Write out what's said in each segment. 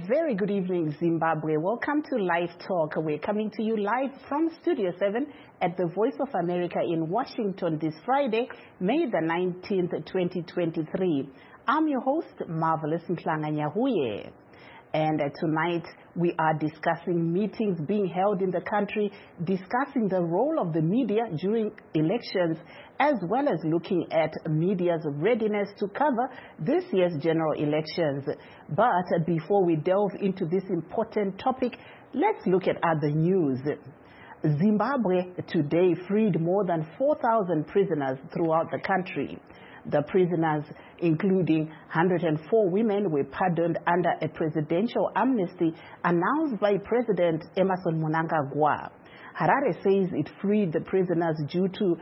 very good evening, Zimbabwe. Welcome to Live Talk. We're coming to you live from Studio 7 at the Voice of America in Washington this Friday, May the 19th, 2023. I'm your host, Marvelous Mhlanga-Nyahuye. And tonight we are discussing meetings being held in the country, discussing the role of the media during elections, as well as looking at media's readiness to cover this year's general elections. But before we delve into this important topic, let's look at other news. Zimbabwe today freed more than 4,000 prisoners throughout the country. The prisoners, including 104 women, were pardoned under a presidential amnesty announced by President Emmerson Mnangagwa. Harare says it freed the prisoners due to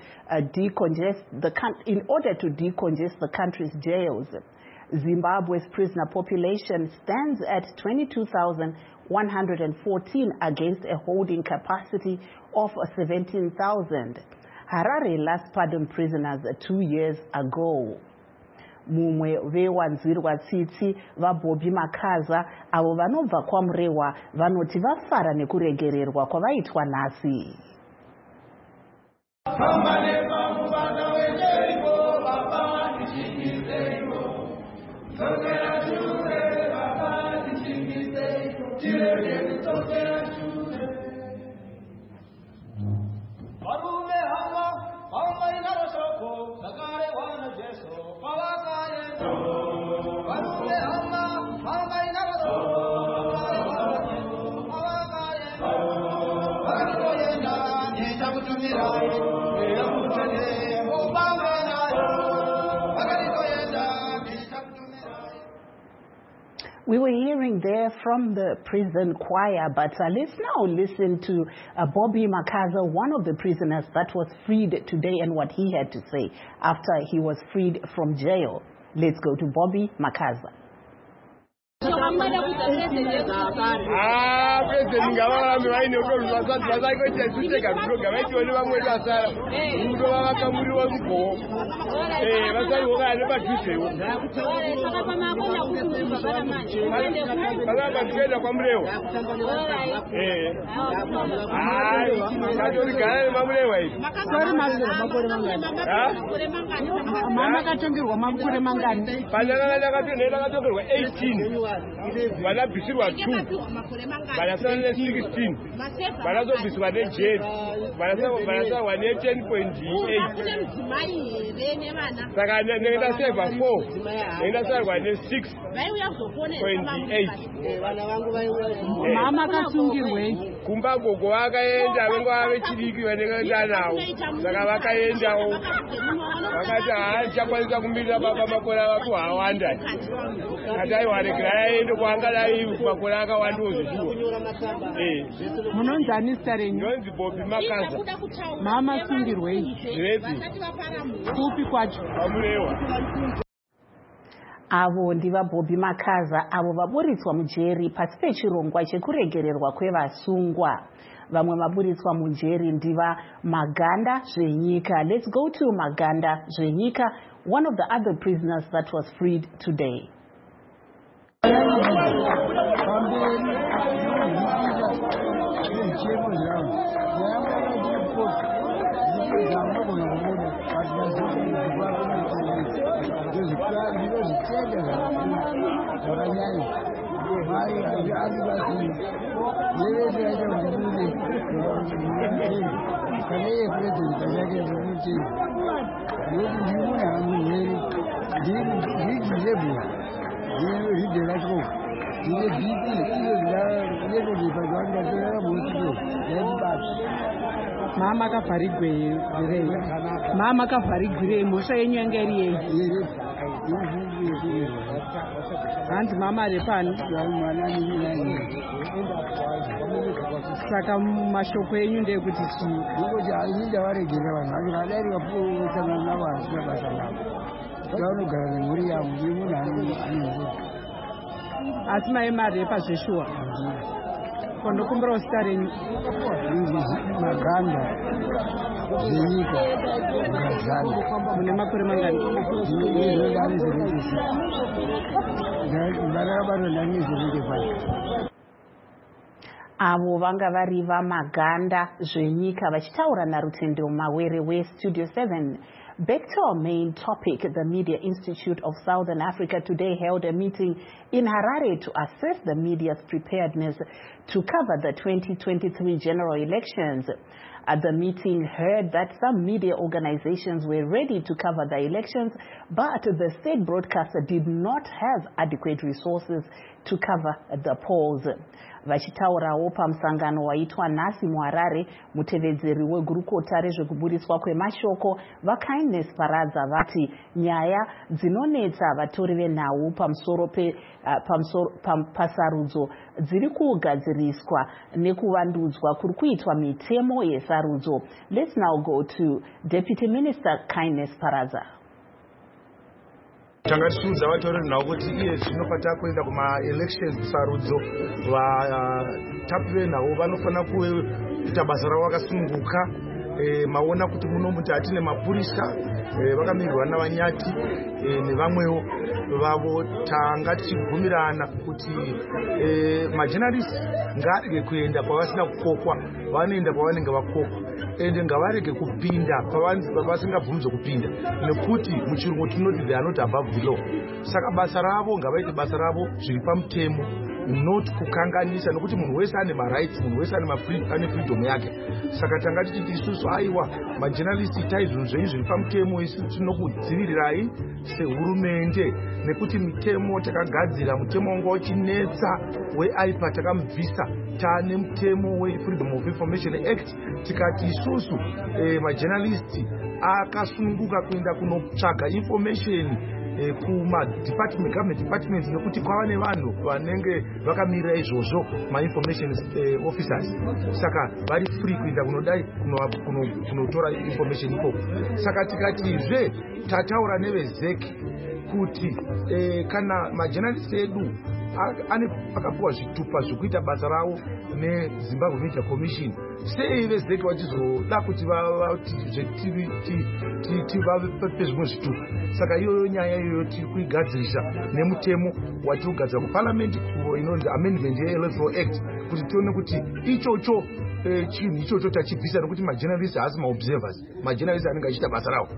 in order to decongest the country's jails. Zimbabwe's prisoner population stands at 22,114 against a holding capacity of 17,000. Harare last pardoned prisoners 2 years ago. Mumwe vewanzirwa tsitsi vaBobby Makaza avo vanobva kwaMurewa vanoti vafara nekuregererwa kwavaitwa nhasi. We were hearing there from the prison choir, but let's now listen to Bobby Makaza, one of the prisoners that was freed today, and what he had to say after he was freed from jail. Let's go to Bobby Makaza. Vanabvisirwa 2 vanasana 16 vanazobviswa nejeri vanasarwa ne10.8 saka nenda seva 4 nenda sarwa ne6.8 mama kasungirwei kumba gogo vakaenda vengo vave chidiki vanengaenda navo saka vakaendawo vakati haachakwanisa kumirira baba makore avaku hawanda kati aiwaregira aende kwaangadai makore akawandiwo zvishuwa. Munonzani zita renyu? Ndonzi Bobby Makaza. Mama sungirwei? Zvirepi. Kupi kwacho? PaMurewa. Avo ndiva Bobby Makaza avo vaburitswa mujeri pasi pechirongwa chekuregererwa kwevasungwa. Vamwe vaburitswa mujeri ndiva Maganda Zvenyika. Let's go to Maganda Zvenyika, one of the other prisoners that was freed today. Mama kafarigwei mama kafarigwei mhosva yenyu yanga iri yei? Hanzi mama ari pano. Saka mashoko enyu ndekuti chii? Ndikuti asinda varegera vanhu vacho vadai vapuosana navo asina basa navo vanogara nemhuri yavo nemunhu ane asi mai marepa zveshuwa kondokumbirawo zita renyu? Maganda. zvenyika ngazana mune makore mangani ndarakabatwa ndangezvenyike kwai avo vanga vari vamaganda zvenyika vachitaura narutendo mawere westudio 7. Back to our main topic, the Media Institute of Southern Africa today held a meeting in Harare to assess the media's preparedness to cover the 2023 general elections. The meeting heard that some media organizations were ready to cover the elections, but the state broadcaster did not have adequate resources to cover the polls. Vachitaurawo pamusangano waitwa nhasi muHarare, mutevedzeri wegurukota rezvekuburiswa kwemashoko vaKindness Paradza vati nyaya dzinonetsa vatori venhau pasarudzo dziri kugadziriswa nekuvandudzwa kuri kuitwa mitemo yesarudzo. Let's now go to Deputy Minister Kindness Paradza. Tanga tichiudza vatori venhau kuti iye zvinofanira kuenda kuma-elections kusarudzo vatapi venhau vanofanira kuita basa ravo vakasununguka. Maona kuti muno muti hatine mapurisa vakamirirwa navanyati nevamwewo vavo. Tanga tichibvumirana kuti majournalists ngaarege kuenda pavasina kukokwa, vanoenda pavanenge vakokwa, ende ngavarege kupinda pavasingabvumidzwe kupinda, nekuti muchirungu tinoti they are not above the law. Saka basa ravo ngavaite basa ravo zviri pamutemo, not kukanganisa, nekuti munhu wese ane marights, munhu wese ane freedom yake. Saka tanga tichiti isusu aiwa majournalists itai zvinhu zvenyu zviri pamutemo, isu tinokudzivirirai sehurumende, nekuti mitemo takagadzira, mutemo wanga uchinetsa weaipa takamubvisa, taane mutemo weFreedom of Information Act. Tikati isusu majournalists akasununguka kuenda kunotsvaga information government departments, nekuti kwava nevanhu vanenge vakamirira izvozvo ma-information officers. Saka vari free kuenda kunodai kunotora information ikoko. Saka tikatizve tataura nevezek kuti kana majournalists edu akapuwa zvitupa zvokuita basa ravo neZimbabwe Media Commission, sei vezek vachizoda kuti tivape zvimwe zvitupa? Saka iyoyo nyaya iyoyo tiri kuigadzirisa nemutemo watiri kugadzira kuparliament inonzi amendment yeElectoral Act, kuti tione kuti ichocho chinhu ichocho tachibvisa, nekuti majournalists haasi maobservers, majournalists anenge achiita basa ravo.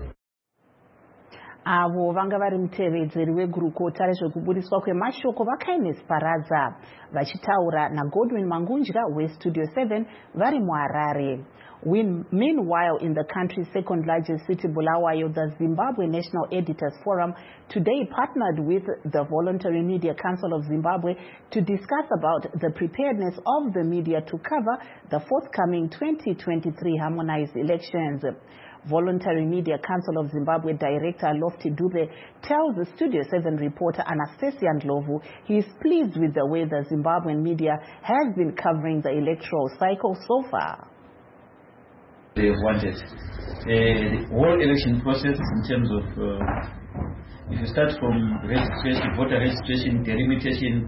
Avo vanga vari mutevedzeri wegurukota rezvekuburiswa kwemashoko vaKindness Paradza vachitaura naGodwin Mangunja weStudio 7 vari muHarare. Meanwhile, in the country's second largest city, Bulawayo, the Zimbabwe National Editors Forum today partnered with the Voluntary Media Council of Zimbabwe to discuss about the preparedness of the media to cover the forthcoming 2023 harmonized elections. Voluntary Media Council of Zimbabwe Director Lofty Dube tells the Studio 7 reporter Anastasia Ndlovu he is pleased with the way the Zimbabwean media has been covering the electoral cycle so far. They wanted the whole election process in terms of if you start from registration, voter registration, delimitation,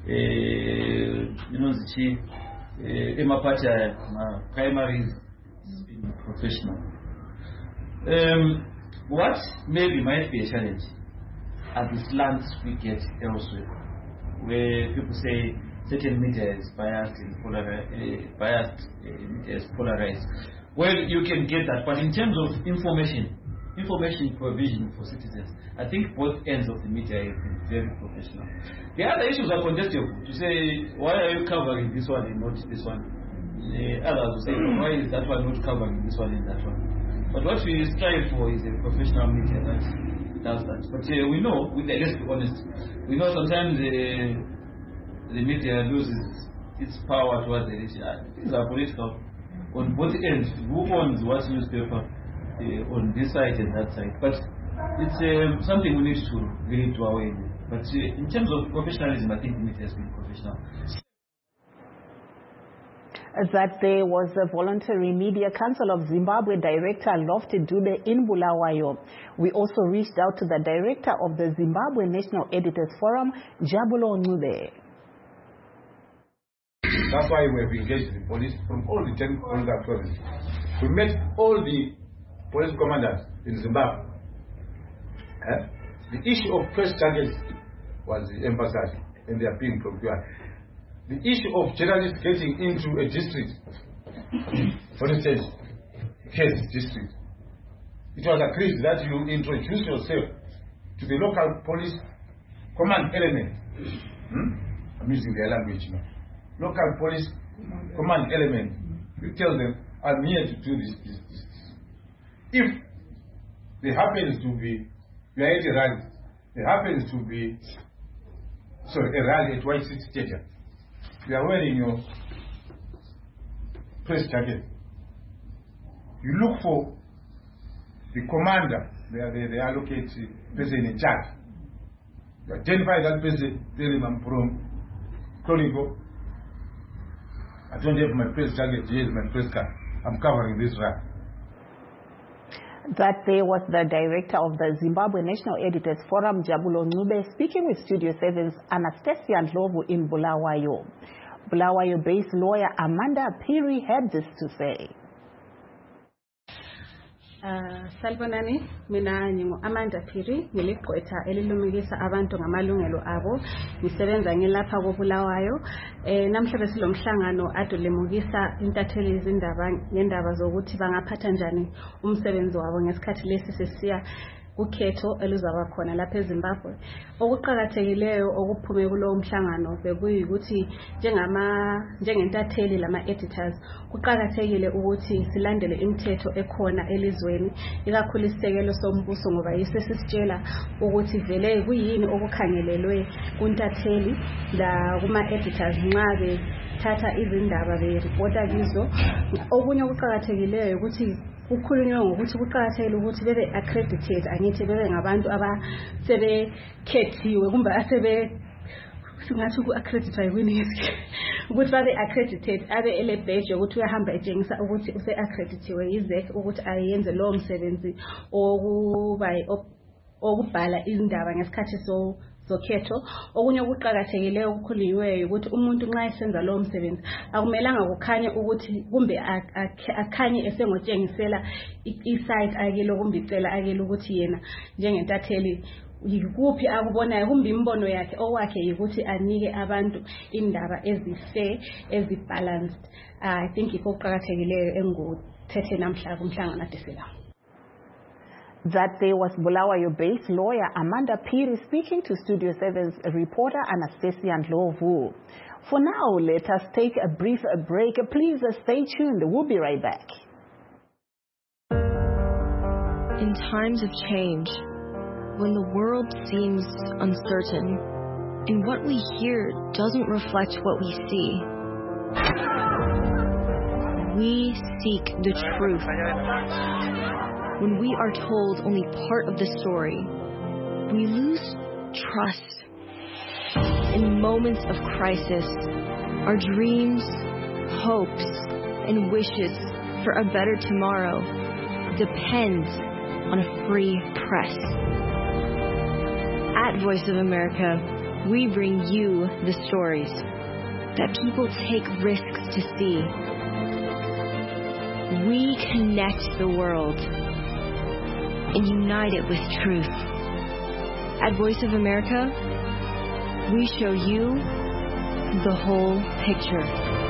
primaries, has been professional. What maybe might be a challenge are the slants we get elsewhere, where people say certain media is biased and media is polarized. Well, you can get that, but in terms of information provision for citizens, I think both ends of the media have been very professional. The other issues are contestable. To say, why are you covering this one and not this one? Others will say, why is that one not covering this one and that one? But what we strive for is a professional media that does that. But we know, let's be honest, we know sometimes the media loses its power towards the election. Things are political on both ends. Who owns what newspaper on this side and that side? But it's something we need to really do away with. But in terms of professionalism, I think the media has been professional. That there was the Voluntary Media Council of Zimbabwe Director Lofty Dube in Bulawayo. We also reached out to the Director of the Zimbabwe National Editors Forum, Jabulo Ncube. That's why we have engaged the police from all the 10 provinces We met all the police commanders in Zimbabwe. The issue of press targets was emphasized, and they are being procured. The issue of journalists getting into a district, for instance, Case district, it was agreed that you introduce yourself to the local police command element. I'm using their language now. Local police command element. You tell them, I'm here to do this. If there happens to be, you are at a rally, there happens to be, a rally at White City Stadium. You are wearing your press jacket. You look for the commander, they allocate the person in charge. You identify that person, tell him I'm from Chronicle. I don't have my press jacket, here's my press card. I'm covering this rally. That there was the director of the Zimbabwe National Editors Forum, Jabulo Ncube, speaking with Studio 7's Anastasia Ndlovu in Bulawayo. Bulawayo-based lawyer Amanda Phiri had this to say. Salbonani, mina ngingu Amanda Phiri, ngiligqwetha elilumikisa abantu ngamalungelo abo, ngisebenza ngilapha koBulawayo. Namhla besilomhlangano adolemukisa intatheli izindaba ngendaba zokuthi bangaphatha njani umsebenzi wabo ngesikhathi lesi sesiya ukhetho eluzaba khona lapha eZimbabwe. Okuqhakathekileyo okuphume kulowo mhlangano bekuyikuthi njengentatheli lama editors kuqhakathekile ukuthi silandele imithetho ekhona elizweni, ikakhulu isisekelo sombuso ngoba yisesisitshela ukuthi vele kuyini okukhangelelwe kuntatheli la kuma editors nxa bethatha izindaba bereport kizo. Okunye okuqhakathekileyo ukuthi kukhulunywa ngokuthi kuqhakathekile ukuthi bebe accredited, angithi bebe ngabantu abasebekhethiwe kumbe singathi ku-accreditwa kwini ukuthi babe accredited, abe ele badge ukuthi uyahamba etshengisa ukuthi use-accreditiwe yizek ukuthi ayenze lowo msebenzi okubhala izindaba ngesikhathi zokhetho. Okunye okuqhakathekileyo okukhulunywayo ukuthi umuntu nxa esenza lowo msebenzi akumelanga kukhanye ukuthi kumbe akhanye esengotshengisela isite akelo kumbe icela akelo ukuthi yena njengentatheli yikuphi akubonayo kumbe imbono yakhe okwakhe yikuthi anike abantu indaba ezifair ezibalanced. I think ikho okuqhakathekileyo enguthethe namhla kumhlangano adesela. That there was Bulawayo-based lawyer Amanda Phiri speaking to Studio 7's reporter Anastasia Ndlovu. For now, let us take a brief break. Please stay tuned. We'll be right back. In times of change, when the world seems uncertain, and what we hear doesn't reflect what we see, we seek the truth. When we are told only part of the story, we lose trust. In moments of crisis, our dreams, hopes, and wishes for a better tomorrow depend on a free press. At Voice of America, we bring you the stories that people take risks to see. We connect the world and unite it with truth. At Voice of America, we show you the whole picture.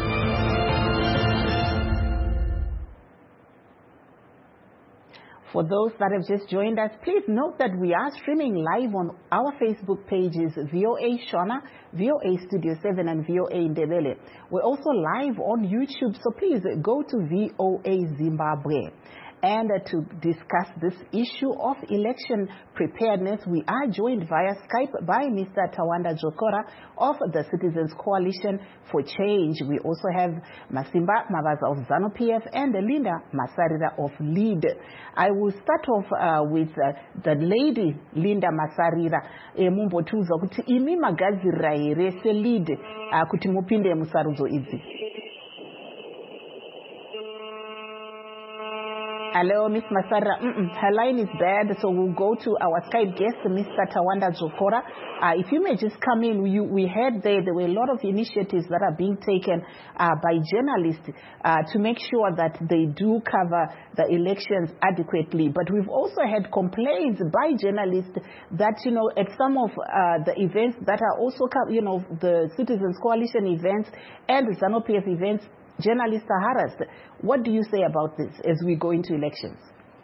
For those that have just joined us, please note that we are streaming live on our Facebook pages, VOA Shona, VOA Studio 7, and VOA Ndebele. We're also live on YouTube, so please go to VOA Zimbabwe. And to discuss this issue of election preparedness, we are joined via Skype by Mr. Tawanda Jokora of the Citizens Coalition for Change. We also have Masimba Mabaza of ZANU-PF and Linda Masarira of LEAD. I will start off with the lady Linda Masarira. Mumbo tuzo kuti imi magazira irese LEAD kuti mupinde musarudzo idzi. Hello, Miss Masarira. Her line is bad, so we'll go to our Skype guest, Mr. Tawanda Zokora. If you may just come in, we heard there were a lot of initiatives that are being taken by journalists to make sure that they do cover the elections adequately. But we've also had complaints by journalists that, at some of the events that are also, the Citizens Coalition events and the ZANU-PF events, journalists are harassed. What do you say about this as we go into elections?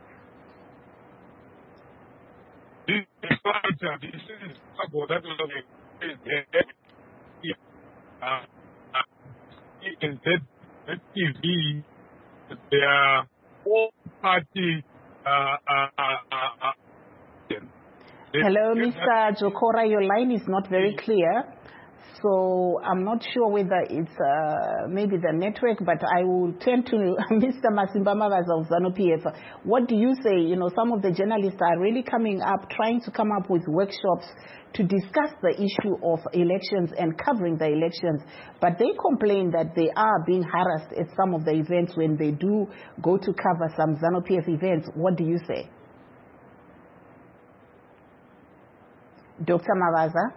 They are all party. Hello, Mr. Jokora, your line is not very clear. So I'm not sure whether it's maybe the network, but I will turn to Mr. Masimba Mavaza of ZANU-PF. What do you say? Some of the journalists are really coming up, trying to come up with workshops to discuss the issue of elections and covering the elections. But they complain that they are being harassed at some of the events when they do go to cover some ZANU-PF events. What do you say? Dr. Mavaza?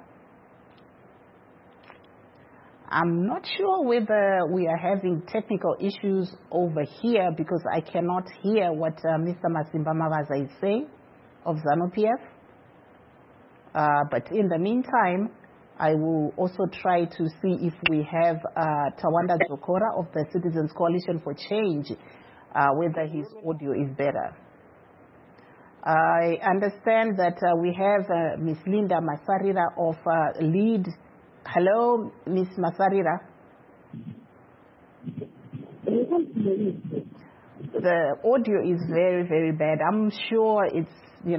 I'm not sure whether we are having technical issues over here because I cannot hear what Mr. Masimba Mavaza is saying of ZANU-PF. But in the meantime, I will also try to see if we have Tawanda Zokora of the Citizens Coalition for Change, whether his audio is better. I understand that we have Ms. Linda Masarira of LEAD. Hello, Ms. Masarira. The audio is very, very bad. I'm sure it's,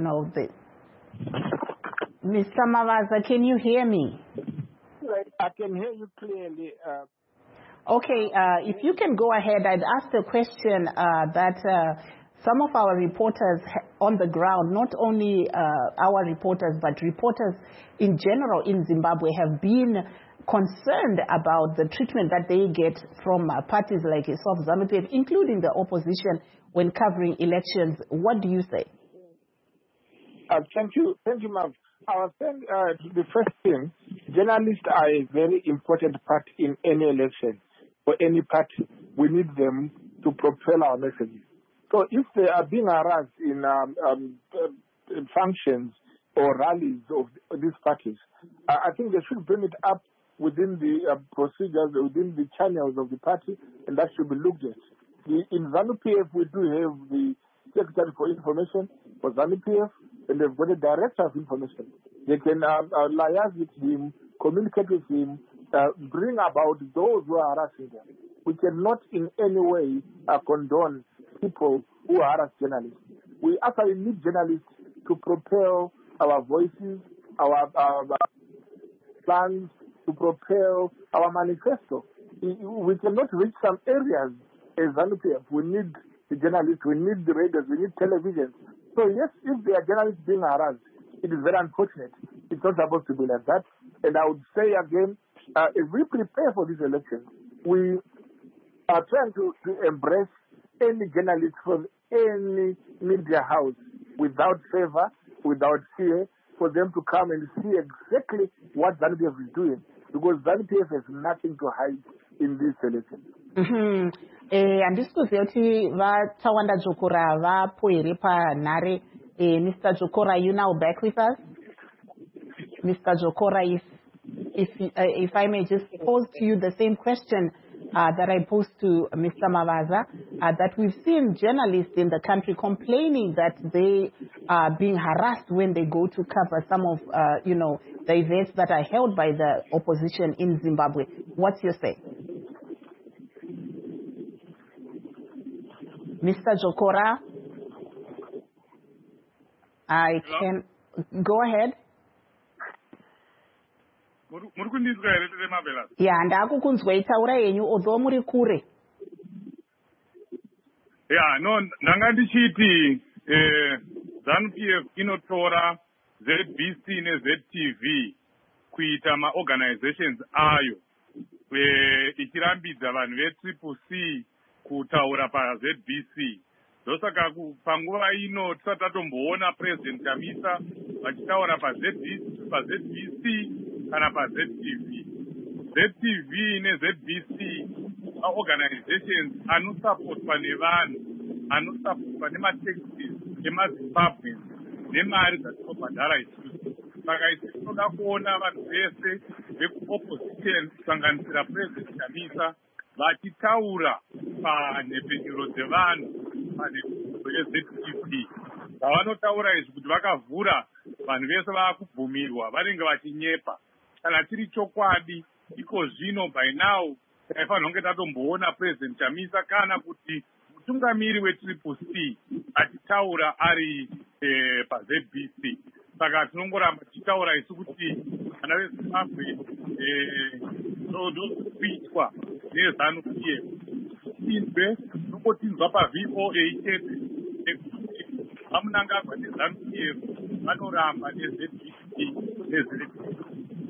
Mr. Mavaza, can you hear me? I can hear you clearly. Okay, if you can go ahead, I'd ask the question that some of our reporters on the ground, not only our reporters, but reporters in general in Zimbabwe have been concerned about the treatment that they get from parties like yourself, ZANU-PF, including the opposition when covering elections. What do you say? Thank you, Mav. I was saying the first thing, journalists are a very important part in any election. For any party, we need them to propel our messages. So if they are being harassed in functions or rallies of these parties, I think they should bring it up within the procedures, within the channels of the party, and that should be looked at. In ZANU-PF, we do have the Secretary for Information for ZANU-PF, and they've got a Director of Information. They can liaise with him, communicate with him, bring about those who are harassing them. We cannot in any way condone people who harass journalists. We actually need journalists to propel our voices, our plans, to propel our manifesto. We cannot reach some areas as ZANU-PF. We need the journalists, we need the radios, we need television. So yes, if there are journalists being harassed, it is very unfortunate. It's not supposed to be like that. And I would say again, if we prepare for this election, we are trying to embrace any journalist from any media house without favor, without fear, for them to come and see exactly what ZANU-PF is doing, because ZANU-PF has nothing to hide in this election. Andisikuziva kuti vaTawanda Jokora vapo here panhare. Mr. Jokora, are you now back with us? Mr. Jokora, if I may just pose to you the same question that I posed to Mr. Mavaza, that we've seen journalists in the country complaining that they are being harassed when they go to cover some of, the events that are held by the opposition in Zimbabwe. What's your say? Mr. Jokora? I can go ahead. Yeah, ndakukunzwa itaura yenyu although muri kure. Yeah, no, ndanga ndichiti ZANU-PF inotora ZBC neZTV kuita maorganizations ayo ichirambidza vanhu veCCC kutaura paZBC, ndosaka panguva ino tisati tatomboona President Chamisa vachitaura paZBC kana paZTV. ZTV neZBC organizations anosupportwa nevanhu, anosupportwa nemataxes emaZimbabweans nemari dzatinobhadhara isusu. Saka isi tinoda kuona vanhu vese vekuopposition kusanganisira President Chamisa vachitaura panhepfenyuro dzevanhu panhepfenyuro yeZTV. Zvavanotaura izvi kuti vakavhura vanhu vese vaakubvumirwa vanenge vachinyepa. Kana tiri chokwadi iko zvino by now taifanira kunge tatomboona President Chamisa kana kuti mutungamiri weCCC achitaura ari paZBC. Saka tinongoramba tichitaura isu kuti vana veZimbabwe ndokuitwa neZANU-PF tinzwe nongotinzwa paVOA chete nekuti vamunangagwa neZANU-PF vanoramba neZBC neZTV.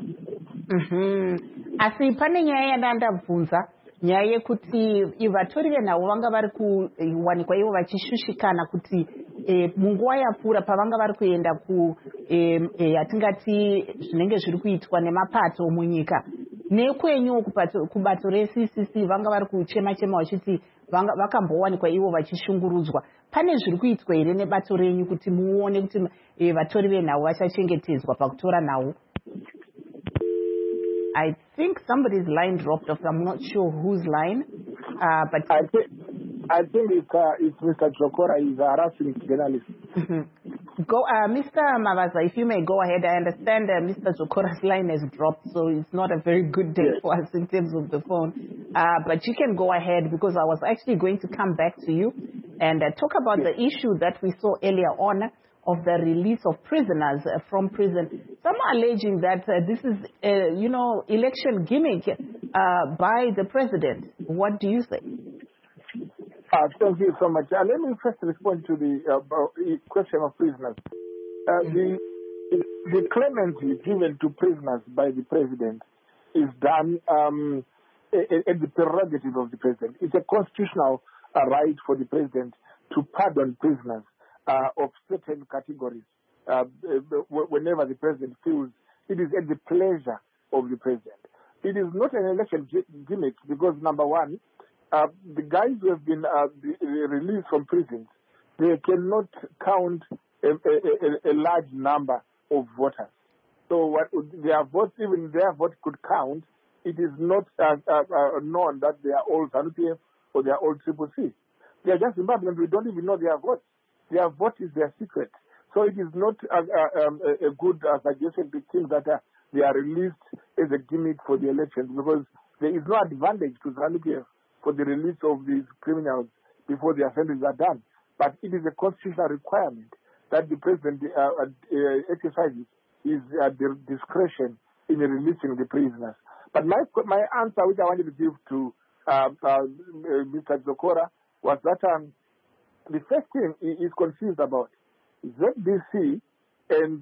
Asi pane nyaya yandandabvunza, nyaya yekuti vatori venhau vanga vari kuwanikwa ivo vachishushikana kuti munguva yapfuura pavanga vari kuenda yatingati zvinenge zviri kuitwa nemapato munyika nekwenyuwo kubato reCCC vanga vari kuchema-chema vachiti vakambowanikwa ivo vachishungurudzwa. Pane zviri kuitwa here nebato renyu kuti muone kuti vatori venhau vachachengetedzwa pakutora nhau? I think somebody's line dropped off. I'm not sure whose line, but I think it's Mr. Jokora. He's a harassing journalist. Go, Mr. Mavaza, if you may go ahead. I understand Mr. Jokora's line has dropped, so it's not a very good day for us in terms of the phone. But you can go ahead because I was actually going to come back to you and talk about the issue that we saw earlier on of the release of prisoners from prison. Some are alleging that this is, election gimmick by the president. What do you say? Thank you so much. Let me first respond to the question of prisoners. The clemency given to prisoners by the president is done at the prerogative of the president. It's a constitutional right for the president to pardon prisoners of certain categories whenever the president feels it is at the pleasure of the president. It is not an election gimmick because, number one, the guys who have been released from prisons, they cannot count a large number of voters. So their vote, even their vote could count. It is not known that they are all ZANU-PF or they are all CCC. They are just Zimbabweans. We don't even know their votes. Their vote is their secret. So it is not a good suggestion to think that they are released as a gimmick for the elections because there is no advantage to ZANU-PF for the release of these criminals before the assemblies are done. But it is a constitutional requirement that the president exercises his discretion in releasing the prisoners. But my answer, which I wanted to give to Mr. Jokora, was that the first thing he is confused about ZBC and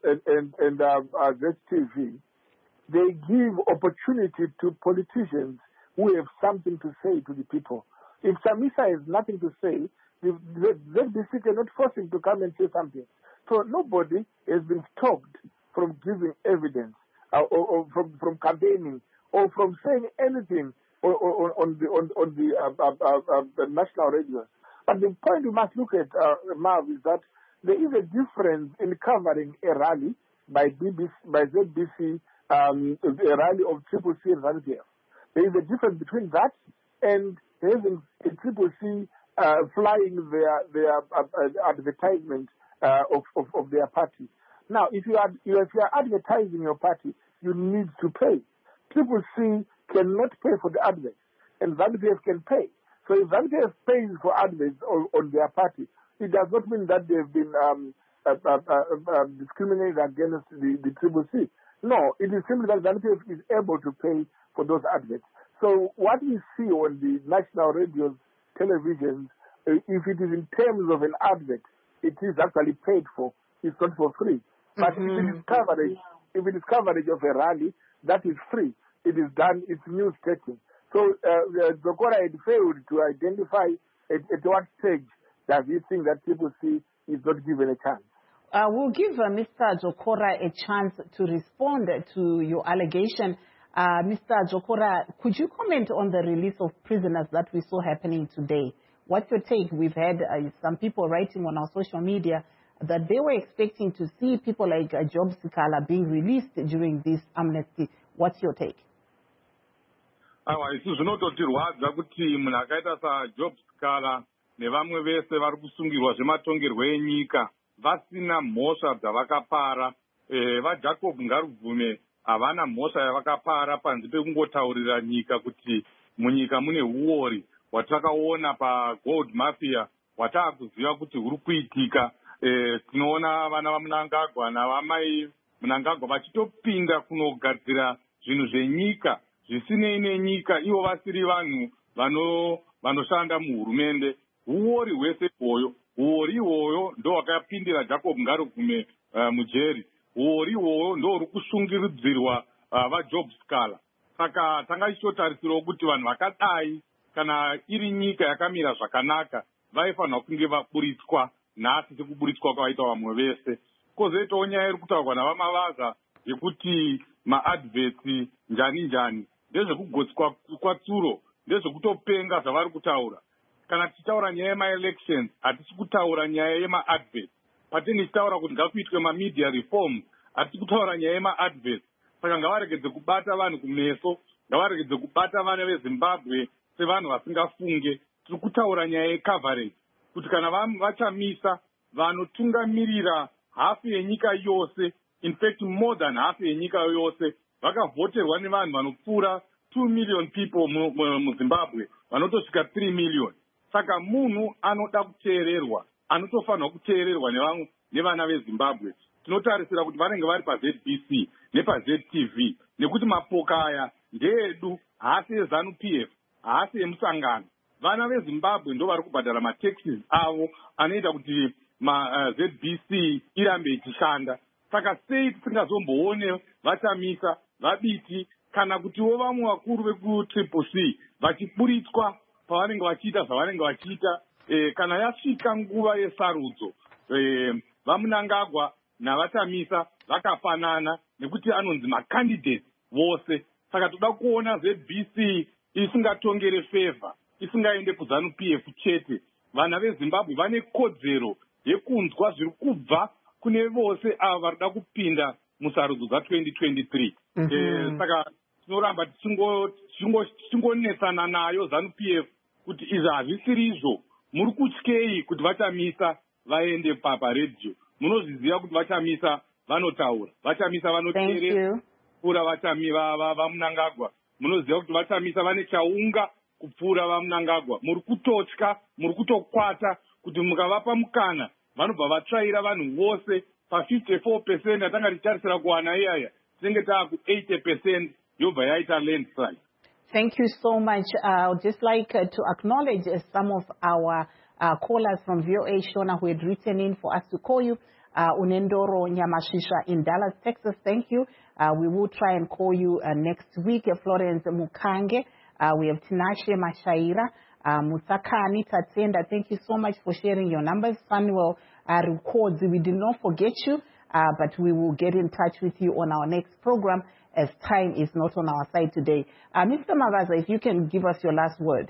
ZTV. They give opportunity to politicians who have something to say to the people. If Chamisa has nothing to say, the ZBC cannot force him to come and say something. So nobody has been stopped from giving evidence or from campaigning or from saying anything on the national radios. But the point we must look at, Marv, is that there is a difference in covering a rally by ZBC, a rally of CCC and ZANU-PF. There is a difference between that and having a CCC flying their advertisement of their party. Now, if you are advertising your party, you need to pay. CCC cannot pay for the adverts, and ZANU-PF can pay. So if ZANU-PF pays for adverts on their party, it does not mean that they've been discriminated against the CCC. No, it is simply that ZANU-PF is able to pay for those adverts. So what we see on the national radios, televisions, if it is in terms of an advert, it is actually paid for. It's not for free. But if it is coverage of a rally, that is free. It is done, it's news taking. So Jokora had failed to identify at what stage does he think that people see is not given a chance? We'll give Mr. Jokora a chance to respond to your allegation. Mr. Jokora, could you comment on the release of prisoners that we saw happening today? What's your take? We've had some people writing on our social media that they were expecting to see people like Job Sikala being released during this amnesty. What's your take? Isi zvinototirwadza kuti munhu akaita saJob Sikala nevamwe vese vari kusungirwa zvematongerwo enyika vasina mhosva dzavakapara. VaJacob Ngarubvume havana mhosva yavakapara panze pekungotaurira nyika kuti munyika mune uori hwatakaona pagold mafia hwataakuziva kuti huri kuitika. Tinoona vana vaMnangagwa navamai Mnangagwa vachitopinda kunogadzira zvinhu zvenyika zvisinei nenyika, ivo vasiri vanhu vanoshanda muhurumende. Uori hwese ihwoyo, uori ihwoyo ndo hwakapindira Jacob Ngarubvume mujeri. Uori ihwoyo ndo huri kusungiridzirwa vaJob Sikala. Saka tanga tichitotarisirawo kuti vanhu vakadai kana iri nyika yakamira zvakanaka vaifanira kunge vaburitswa nhasi sekuburitswa kwavaita vamwe vese. Kozoitawo nyaya iri kutaurwa navaMavaza yekuti maadverts njani ndezvekugotswa kwatsuro, ndezvekutopenga zvavari kutaura. Kana tichitaura nyaya yemaelections hatisi kutaura nyaya yemaadverts. Patini tichitaura kuti ngakuitwe mamedia reforms hatisi kutaura nyaya yemaadverts. Saka ngavaregedze kubata vanhu kumeso, ngavaregedze kubata vana veZimbabwe sevanhu vasingafunge. Tiri kutaura nyaya yecoverage kuti kana vachamisa vanotungamirira hafu yenyika yose, in fact more than hafu yenyika yose, vakavhoterwa nevanhu vanopfuura 2 million people muZimbabwe, vanotosvika 3 million. Saka munhu anoda kuteererwa, anotofanirwa kuteererwa nevana veZimbabwe. Tinotarisira kuti vanenge vari paZBC nepaZTV nekuti mapoka aya ndeedu, haasi eZANU-PF, haasi emusangano. Vana veZimbabwe ndo vari kubhadhara mataxes avo anoita kuti ZBC irambe ichishanda. Saka sei tisingazomboone vachamisa vabiti kana kutiwo vamwe vakuru vekuCCC vachiburitswa pavanenge vachiita zvavanenge vachiita. Kana yasvika nguva yesarudzo, vaMnangagwa navachamisa vakafanana nekuti anonzi macandidates vose. Saka toda kuona ZBC isingatongere favor, isingaende kuZANU-PF chete. Vana veZimbabwe vane kodzero yekunzwa zviri kubva kune vose ava varida kupinda musarudzo dza2023. Saka tinoramba tichingonetsana nayo ZANU-PF kuti izvi hazvisiri izvo. Muri kutyei kuti vachamisa vaende paredhiyo? Munozviziva kuti vachamisa vanotaura, vachamisa vanoteerera kupfuura vaMnangagwa. Munoziva kuti vachamisa vane chaunga kupfuura vaMnangagwa. Muri kutotya, muri kutokwata kuti mukavapa mukana vanobva vatsvaira vanhu vose pa54% atanga tichitarisira kuwana iyaya tinenge taaku 80% yobva yaita landslide. Thank you so much. I would just like to acknowledge some of our callers from VOA Shona who had written in for us to call you. Unendoro Nyamashisha in Dallas, Texas, thank you. We will try and call you next week. Florence Mukange. We have Tinashe Mashaira. Mutakani Tatenda, thank you so much for sharing your numbers. Samuel records, we did not forget you, but we will get in touch with you on our next program as time is not on our side today. Mr. Mavaza, if you can give us your last word.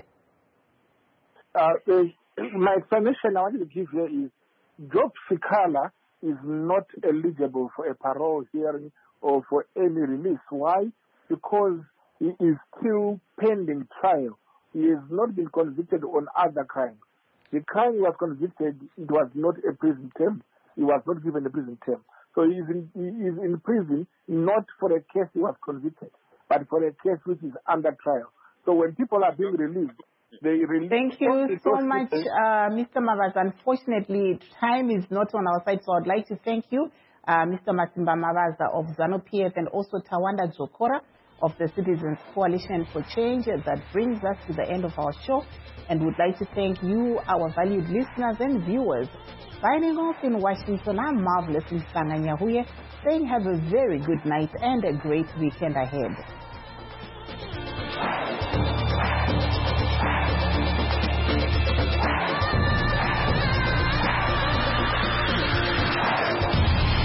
My explanation I wanted to give here is Job Sikala is not eligible for a parole hearing or for any release. Why? Because he is still pending trial. He has not been convicted on other crimes. The crime he was convicted, it was not a prison term. He was not given a prison term. So he is in prison not for a case he was convicted, but for a case which is under trial. So when people are being released, they release. Thank you so much, Mr. Mavaza. Unfortunately, time is not on our side, so I'd like to thank you, Mr. Matimba Mavaza of ZANU-PF and also Tawanda Jokora of the Citizens Coalition for Change. That brings us to the end of our show, and would like to thank you, our valued listeners and viewers. Signing off in Washington, I'm Marvelous Msanga Nyahuye, saying have a very good night and a great weekend ahead.